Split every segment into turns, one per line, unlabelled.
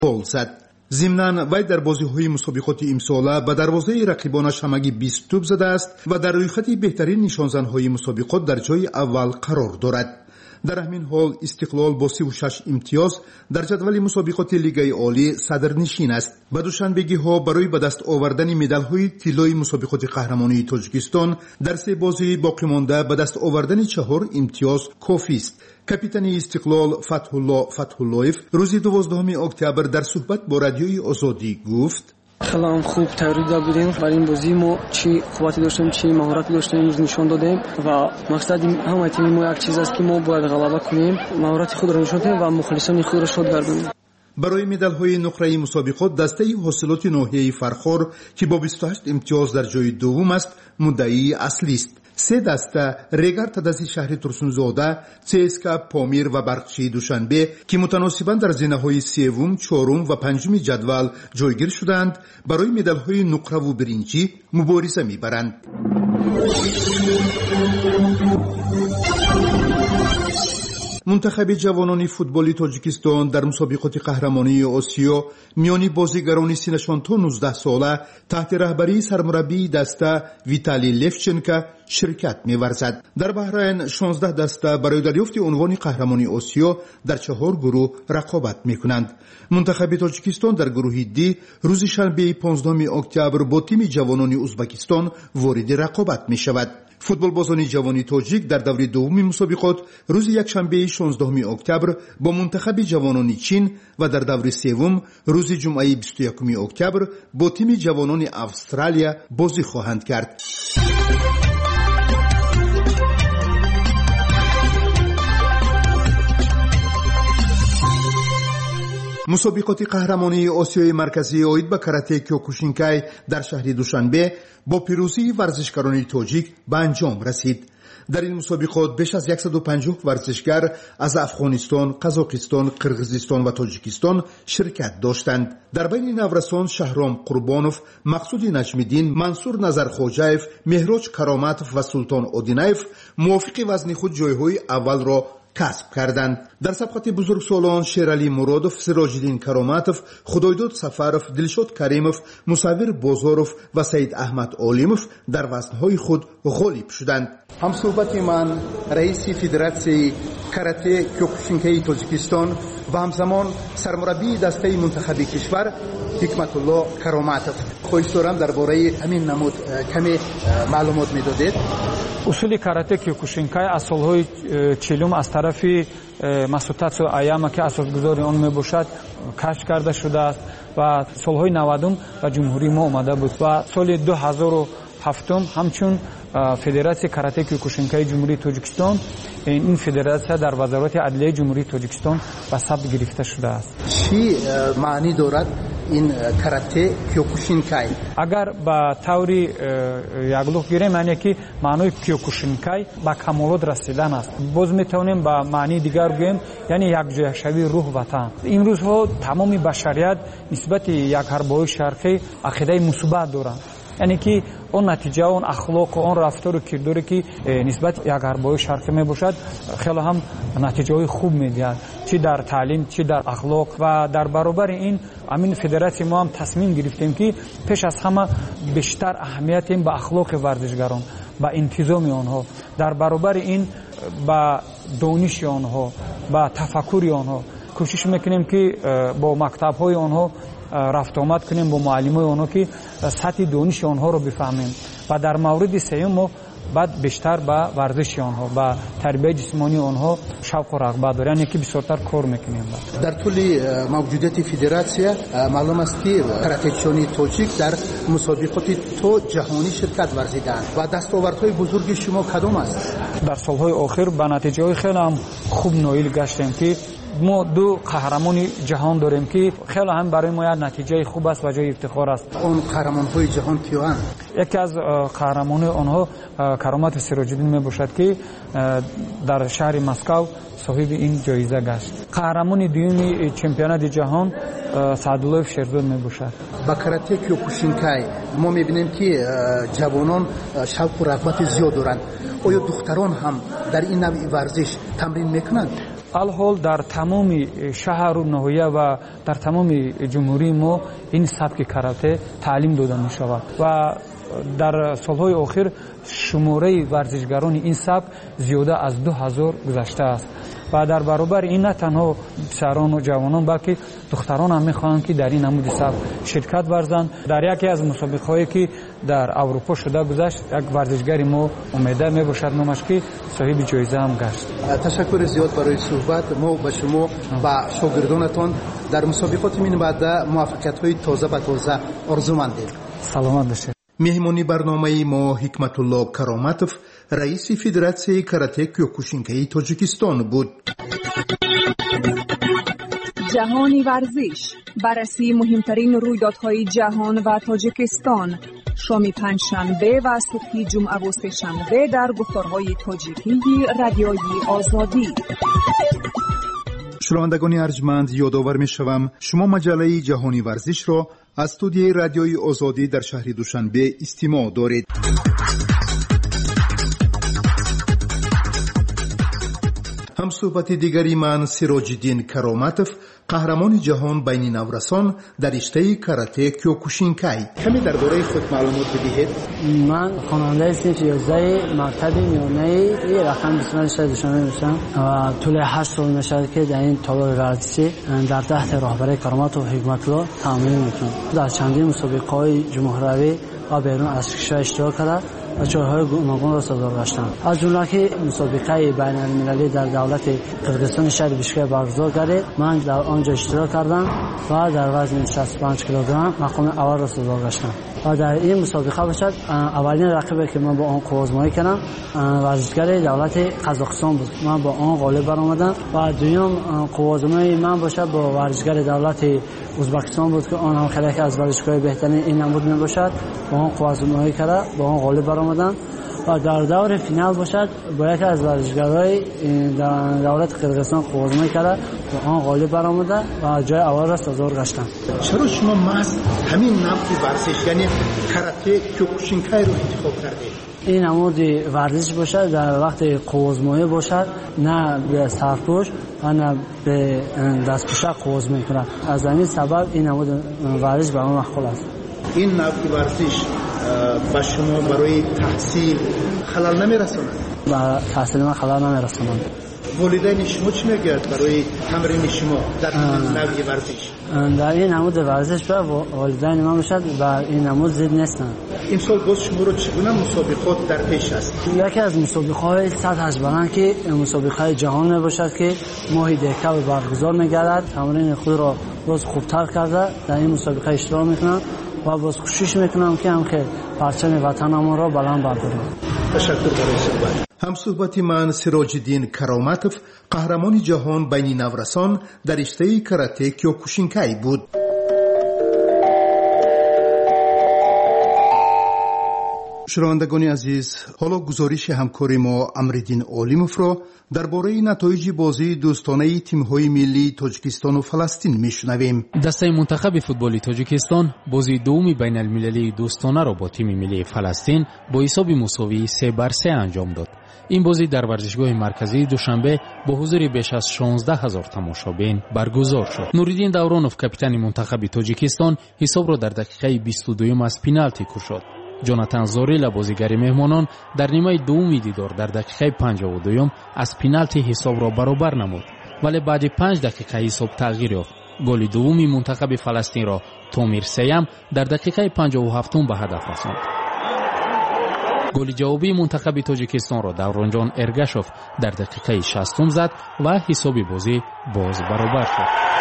гол зад. ضمناً وی در بازی‌های مسابقات امساله به دروازه رقیبانش همگی 20 توپ زده است و در رویخط بهترین نشانزن‌های مسابقات در جای اول قرار دارد. در همین حال استقلال با 36 امتیاز در جدول مسابقات لیگ عالی صدرنشین است. به دوشنبگی‌ها برای به دست آوردن مدال‌های طلایی مسابقات قهرمانی تاجیکستان در 3 بازی باقی مانده به دست آوردن 4 امتیاز کافی است. کاپیتان استقلال فتح‌اللهیف روز 12 اکتبر در صحبت با رادیوی آزادی گفت:
خیلی هم خوب تیاری بودیم. برای این بازی ما چی قوتی داشتیم چی مهارتی داشتیم نشان دادیم و مقصد همه تیم ما یک چیز است که ما باید غلبه کنیم، مهارت خود را نشان دادیم و مخلصان خود را شاد گردانیم.
برای مدال‌های نقره مسابقات دسته حاصلات ناحیه فرخار که با 28 امتیاز در جای دوم است مدعی اصلی است. 3 دسته ریگر تدازی شهر ترسونزاده، CSKA پامیر و برقچی دوشنبه که متناسباً در زینه‌های 3م، 4م و 5م جدول جایگیر شدند برای مدال‌های نقره و برنجی مبارزه می‌برند. منتخب جوانان فوتبالی تاجیکستان در مسابقات قهرمانی آسیا میانی بازیگران سنشان تا 19 ساله تحت رهبری سرمربی دسته ویتالی لفچنکا شرکت می‌ورزد. در بحرین 16 دسته برای دریافت عنوان قهرمانی آسیا در 4 گروه رقابت می‌کنند. منتخب تاجیکستان در گروه دی روز شنبه 15 اکتبر با تیم جوانان ازبکستان وارد رقابت می‌شود. فوتبال بازان جوانی تاجیک در دور دوم مسابقات روز یکشنبه 16 اکتبر با منتخب جوانان چین و در دور سوم روز جمعه 21 اکتبر با تیم جوانان استرالیا بازی خواهند کرد. مسابقات قهرمانی آسیای مرکزی اید به کاراته کیوکوشینکای در شهر دوشنبه با پیروزی ورزشکاران تاجیک به انجام رسید. در این مسابقات بیش از 150 ورزشگر از افغانستان، قزاقستان، قرغیزستان و تاجیکستان شرکت داشتند. در بین نورسان شهرام قربانوف، مقصود نجمیدین، منصور نظرخواجاев، مهراج کرامتوف و سلطان اودینایف موافق وزن خود جایهای اول را کسب کردند. در سبقت بزرگسالان شیرعلی مرادوف، سراجالدین کرامتوف، خدایداد سفروف، دلشاد کریموف، مصور بازاروف و سید احمد عالموف در وزنهای خود غالب شدند. همصحبت من رئیس فدراسیون کاراته کیوکوشینکای تاجیکستان و همزمان سرمربی دسته منتخب کشور حکمت الله کرامتوف. خواهش دارم درباره همین نمود کمی معلومات میدادید.
اصول کاراته کیوکوشینکای از سالهای 40 از طرف مسعود تاتسو ایاما که اساسگذار آن میباشد کشف کرده شده است و سالهای 90 و جمهوری ما آمده بود و سال 2007 همچون فدراسیون کاراته کیوکوشینکای جمهوری تاجیکستان این فدراسیون در وزارت عدلیه جمهوری تاجیکستان به ثبت گرفته شده است.
چی معنی دارد این کاراته کیوکوشینکای؟
اگر با طوری یگلوخ گیریم معنی که معنی کیوکوشینکای با کمالات رسیدن است. باز میتونیم با معنی دیگر بگیم یعنی یک جهشوی روح وطن. این روزها تمام بشریت نسبت یک حربای شرقی عقیده مثبت دارند. یعنی که اون نتیجه اون اخلاق و اون رفتار و کرداری که نسبت یک حربای شرقی می باشد خیلی هم نتیجه های خوب میدهد، چی در تعلیم چی در اخلاق و در برابر این امین فدراسیون ما هم تصمیم گرفتیم که پیش از همه بیشتر اهمیت این به اخلاق ورزشگران با انتظام آنها، در برابر این با دانش آنها با تفکر آنها کوشش میکنیم که با مکتب های آنها رفت آمد کنیم با معلمای آنها که سطح دانش آنها رو بفهمیم و در مورد سوم ما بعد بیشتر با ورزش آنها با تربیت جسمانی آنها شوق و رغبت دارن یعنی که بسیارتر کار میکنیم.
در طول موجودیت فدراسیون معلوم است که کاراته‌چیان تاجیک در مسابقات تو جهانی شرکت ورزیدند و دستاوردهای بزرگ شما کدام است؟
در سالهای آخر با نتیجه خیلی هم خوب نایل گشتیم که ما 2 قهرمان جهان داریم که خیلی هم برای ما نتیجه خوب است و جای افتخار است.
اون قهرمان‌های جهان کیان؟
یکی از قهرمان آنها کرامت سراجالدین می باشد که در شهر مسکو صاحب این جایزه گشت. قهرمان دوم چمپیونات جهان سعدالله شیرزاد می باشد.
با کاراته کیوکوشینکای ما می‌بینیم که جوانان شوق و رغبت زیاد دارند. آیا دختران هم در این نوع ورزش تمرین میکنند؟
الحال در تمام شهر و ناحیه و در تمام جمهوری ما این سبک کاراته تعلیم داده می شود و در سالهای اخیر شماره ورزشگران این سبک زیاده از 2000 گذشته است و در برابر این نه تنها پسران و جوانان بلکه دختران هم میخواهند که در این نمود سبک شرکت ورزند. در یکی از مسابقه هایی که در اروپا شده گذشت یک ورزشگری ما امیده میباشد نامش که صاحب جایزه هم گشت.
تشکر زیاد برای صحبت. ما به شما و شاگردانتان در مسابقات من بعد موفقیت های تازه به تازه آرزومندیم.
سلامت باشید.
مهمانی برنامه ما حکمت الله کرامتوف رئیس فدراسیون کاراته کیوکوشینکای تاجیکستان بود.
جهانی ورزش، بررسی مهمترین رویدادهای جهان و تاجیکستان، شام پنجشنبه و صبح جمعه و سه‌شنبه در گفتارهای تاجیکی رادیوی آزادی.
شنوندگان ارجمند، یادآور می‌شوم شما مجله جهانی ورزش را از استودیوی رادیوی آزادی در شهر دوشنبه استماع دارید. هم صحبت دیگری من سراج‌الدین کرامتوف قهرمان جهان بین نورسان در رشته کاراته کیوکوشینکای. کمی درباره خود معلومات بدهید.
من خواننده صنف 11 مکتب میانه ای رقم 26 دوشنبه میشم و طول 8 سال میشه که در این تالار ورزشی در تحت راهبری کرامتوف حکمت الله تمرین میکنم. در چندین مسابقه‌های جمهوری و بیرون از کشور اشتراک کرده و جایهای گوناگون را سازگار گشتم. از جمله که مسابقه بین المللی در دولت قرقیزستان شهر بیشکک برگزار گردید، من در آنجا اشتراک کردم و در وزن 65 کیلوگرم مقام اول را سازگار گشتم و در این مسابقه باشد اولین رقیبی که من با آن قوازمایی کردم ورزشگر دولت قزاقستان بود. من با آن غالب برآمدم و دوم قوازمایی من باشد با ورزشگر دولت ازبکستان بود که آن هم خیلی از ورزشگاه بهترین این نمود می باشد. با آن قوازمایی کرده با آن غالب برآمدم و در دور فینال باشد با یکی از ورزشگرای دولت قرقیزستان قوازمایی کرده با آن غالب برآمده و جای اول را سازگار گشتم.
چرا شما محض همین نمود ورزش یعنی کاراته کیوکوشینکای رو انتخاب کردید؟
این نمود ورزش باشد در وقت قوازمایی باشد، نه به سرپوش و نه به دستپوشک قوازمایی کنند. از این سبب این نمود ورزش برای من مقبول است.
این نمود ورزش با شما برای تحصیل خلل نمی‌رساند؟
با تحصیل من خلل نمی‌رساند.
والدین شما چی میگویند برای تمرین شما در این نوع ورزش؟
در این نمود ورزش والدین من باشد و این نمود زید نیستند.
این سال باز شما رو چگونه مسابقات در پیش است؟
یکی از مسابقه‌های سطح بلند که مسابقه جهان میباشد که ماهی دکتر برگزار می‌گردد. تمرین خود را باز خوبتر کرده در این مسابقه اشتراک می‌کنم و باز کوشش می‌کنم که هم که پرچم وطنم را بلند بردارم.
تشکر برای صحبت. هم صحبت من سراج‌الدین کرامتوف قهرمان جهان بین نورسان در رشته کاراته کیوکوشینکای بود. شنوندگان عزیز، حالا گزارش همکار ما امرالدین عالموف را درباره نتایج بازی دوستانه تیم‌های ملی تاجیکستان و فلسطین میشنویم.
دسته منتخب فوتبالی تاجیکستان بازی دوم بین المللی دوستانه را با تیم ملی فلسطین با حساب مساوی 3-3 انجام داد. این بازی در ورزشگاه مرکزی دوشنبه با حضور بیش از 16,000 تماشابین برگزار شد. نوریدین دورانوف کاپیتان منتخب تاجیکستان حساب را در دقیقه 22 از پنالتی کشید. جوناتان زوریلا بازیگر مهمانان در نیمه دوم دیدار در دقیقه 52 از پنالتی حساب را برابر نمود، ولی بعد 5 دقیقه حساب تغییر یافت. گل دوم منتخب فلسطین را تومیر سیام در دقیقه 57 به هدف رساند. گل جوابی منتخب تاجیکستان را دورانجان ارگاشوف در دقیقه 60 زد و حساب بازی باز برابر شد.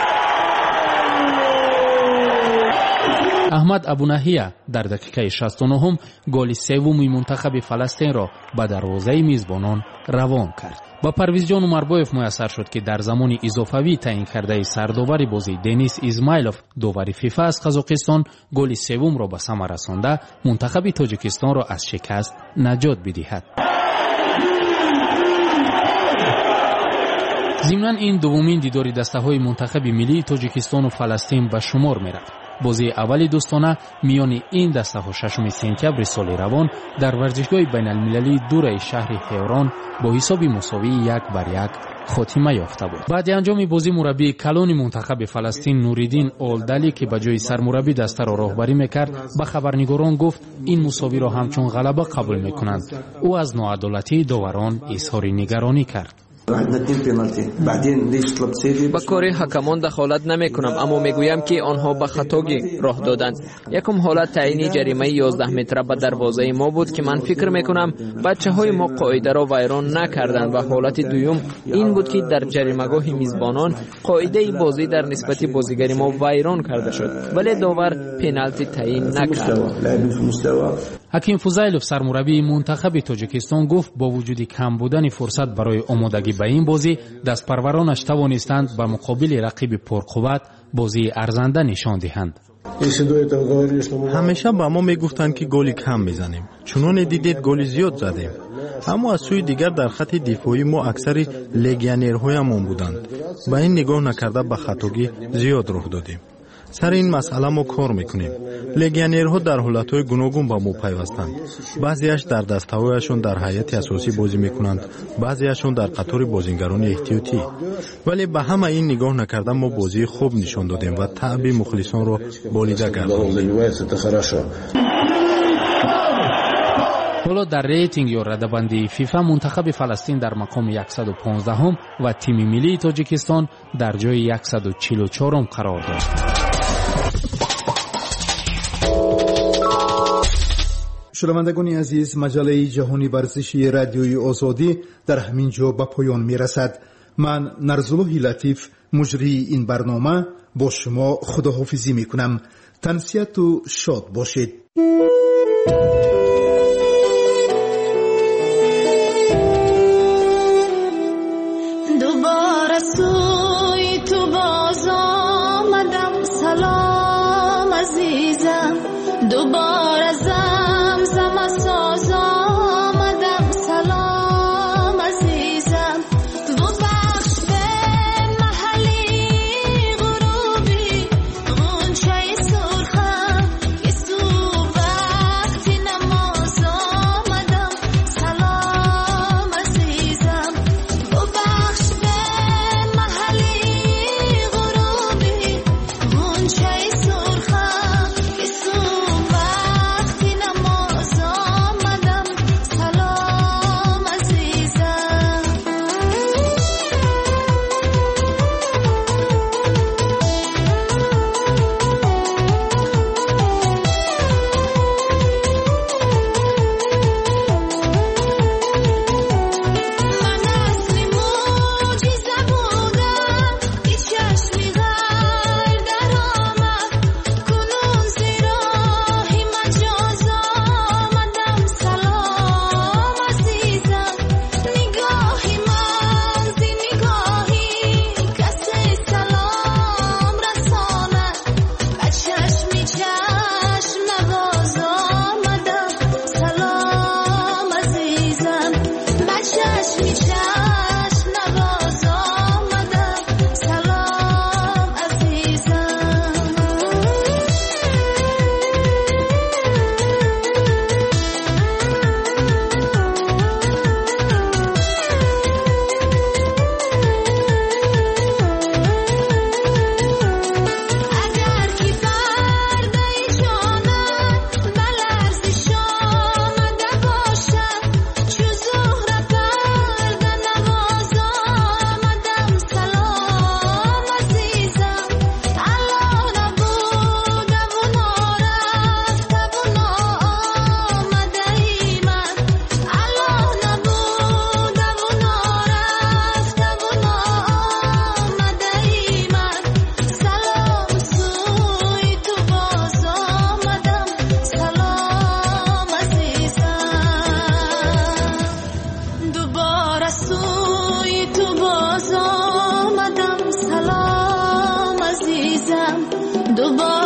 احمد ابونهیه در دقیقه 69 گل سوم منتخب فلسطین را به دروازه میزبانان روان کرد. با پرویز جان عمربایف میسر شد که در زمان اضافوی تعیین کرده سرداور بازی دنیس ایزمایلوف داور فیفا از قزاقستان گل سوم را به ثمر رسانده منتخب تاجیکستان را از شکست نجات بدهد. ضمناً این دومین دیدار دسته‌های منتخب ملی تاجیکستان و فلسطین به شمار می‌رفت. بازی اولی دوستانه میان این دسته‌ها 6 سپتامبر سال روان در ورزشگاه بین المللی دور شهر تهران با حساب مساوی 1-1 خاتمه یافته بود. بعد انجام بازی مربی کلان منتخب فلسطین نوریدین اولدلی که به جای سرمربی دسته را راهبری میکرد به خبرنگاران گفت این مساوی را همچون غلبه قبول میکنند. او از ناعدالتی داوران اظهار نگرانی کرد.
با کار حکمان دخالت نمی کنم، اما میگویم که آنها به خطاگی راه دادند. یکم حالت تعیین جریمه 11 متر به دروازه ما بود که من فکر میکنم بچه های ما قاعده را ویران نکردند و حالت دوم این بود که در جریمه‌گاه میزبانان قاعده بازی در نسبت بازیگری ما ویران کرده شد، ولی داور پنالتی تعیین نکرد.
حکیم فوزیلوف سرمربی منتخب تاجیکستان گفت با وجود کم بودن فرصت برای آمادگی به این بازی دستپرورانش توانستند به مقابل رقیب پرقوت بازی ارزنده نشان دهند.
همیشه با ما میگفتند که گلی کم میزنیم، چنان دیدید گلی زیاد زدیم، اما از سوی دیگر در خط دفاعی ما اکثر لگیونرهایمان بودند. با این نگاه نکرده به خطاگی زیاد راه دادیم. سر این مسئله ما کار میکنیم. لگیونرها در حالتهای گوناگون با ما پیوستند. بعضیش در دسته‌هایشان در هیئت اساسی بازی میکنند، بعضیشان در قطار بازیگران احتیاطی. ولی به همه این نگاه نکرده ما بازی خوب نشان دادیم و تعب مخلصان را بالیده گرداندیم.
حالا در ریتینگ یا رده‌بندی فیفا منتخب فلسطین در مقام 115 و تیم ملی تاجیکستان در جای 144 قرار دارد.
شنوندگان عزیز، مجله جهانی ورزشی رادیوی آزادی در همین جا به پایان میرسد. من نرزالله لطیف مجری این برنامه با شما خداحافظی میکنم. تنسیت و شاد باشید.
دوباره سوی تو باز آمدم، سلام عزیزم. دوباره زمزم ساز آمدم، سلام عزیزم. ببخش به محلی غروبی غنچه سرخم که صبح وقتی نماز آمدم، سلام عزیزم. ببخش به محلی غروبی غنچه سرخم که صبح وقتی نماز آمدم، سلام عزیزم. من اصلی معجزه بودم که چشمی غیر در آمد، کنون زیراهی مجاز آمدم، سلام عزیزم. نگاهی من زی نگاهی کسی سلام رساند، به چشمی چشم نواز آمدم، سلام عزیزم. به چشمی چشم نواز آمدم، سلام عزیزم. اگر کی پرده جانم به لرزش آمده باشد، چو زهره پرده نواز آمدم، سلام عزیزم. الا نبوده و نارفته و ناآمده ای من، الا نبوده و نارفته و ناآمده ای من. سلام سوی تو باز آمدم، سلام عزیزم. دوباره سوی تو باز آمدم، سلام عزیزم. دوباره